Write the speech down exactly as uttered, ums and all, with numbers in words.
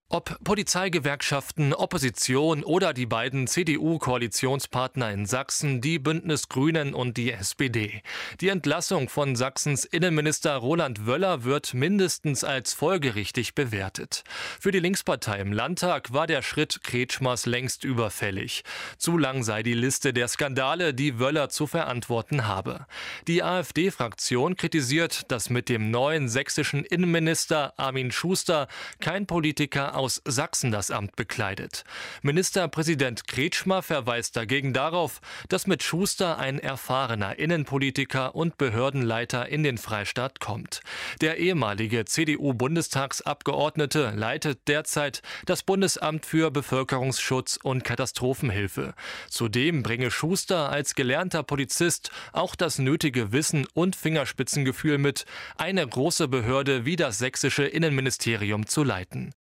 Ob Polizeigewerkschaften, Opposition oder die beiden C D U-Koalitionspartner in Sachsen, die Bündnis Grünen und die S P D. Die Entlassung von Sachsens Innenminister Roland Wöller wird mindestens als folgerichtig bewertet. Für die Linkspartei im Landtag war der Schritt Kretschmers längst überfällig. Zu lang sei die Liste der Skandale, die Wöller zu verantworten habe. Die AfD-Fraktion kritisiert, dass mit dem neuen sächsischen Innenminister Armin Schuster kein Politiker aus Sachsen das Amt bekleidet. Ministerpräsident Kretschmer verweist dagegen darauf, dass mit Schuster ein erfahrener Innenpolitiker und Behördenleiter in den Freistaat kommt. Der ehemalige C D U-Bundestagsabgeordnete leitet derzeit das Bundesamt für Bevölkerungsschutz und Katastrophenhilfe. Zudem bringe Schuster als gelernter Polizist auch das nötige Wissen und Fingerspitzengefühl mit, eine große Behörde wie das sächsische Innenministerium zu leiten.